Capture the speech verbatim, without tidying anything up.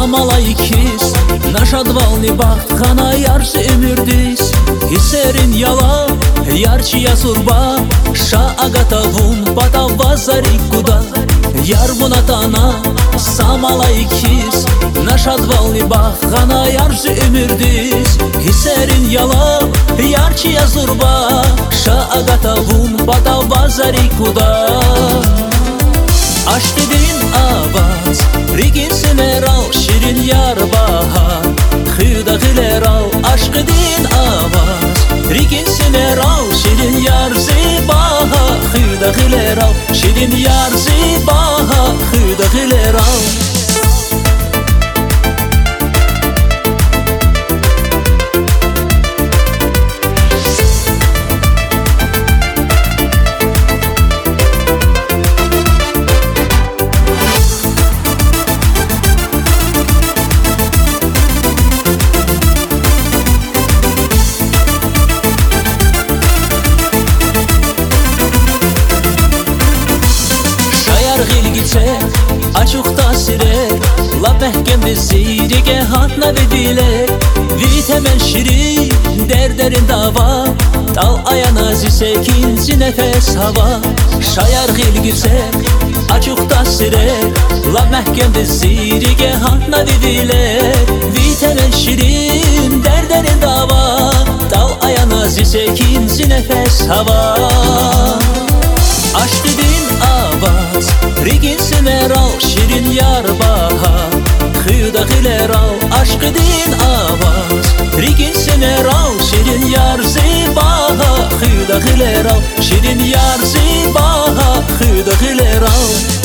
Samala ikiz Наша двалный бахт хана ярче өмірдіс Исерин яла ярчия сурба Ша агатавун патава зарикуда Ярбунатана Самала ikiz Наша двалный бахт хана ярче өмірдіс Исерин яла ярчия сурба Ша агатавун патава зарикуда Aş dedin avaz, rigin al, şirin yar bahar Hıda hıler al, aşk dedin avaz Rigin al, şirin yar zibaha Hıda hıler al, şirin yar zibaha Hıda hıler al Açıqda sirek La məhkəmdə seyrəgə hatna vedilər Vitemel şirin derderin dava Dal ayanaz ise ikinci nefes hava Şayar gilgise Açıqda sirek La məhkəmdə seyrəgə hatna vedilər Vitemel şirin derderin dava Dal ayanaz ise ikinci nefes hava Aş dedin avaz Rigin al, şirin yar bahar Hıda hıler al, aşk dedin avaz Rigin al, şirin yar zibaha Hıda hıler al, şirin yar zibaha Hıda hıler al